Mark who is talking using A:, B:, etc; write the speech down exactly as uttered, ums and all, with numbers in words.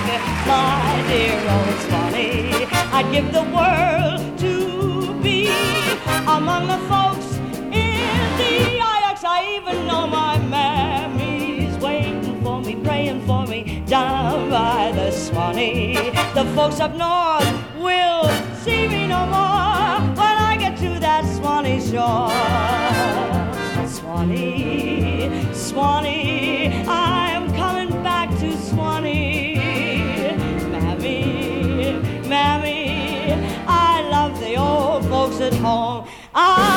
A: My dear old Swanee, I'd give the world to be among the folks in the I X. I even know my mammy's waiting for me, praying for me down by the Swanee. The folks up north will see me no more when I get to that Swanee shore. Swanee, Swanee, I'm coming back to Swanee. Mammy, Mammy, I love the old folks at home. I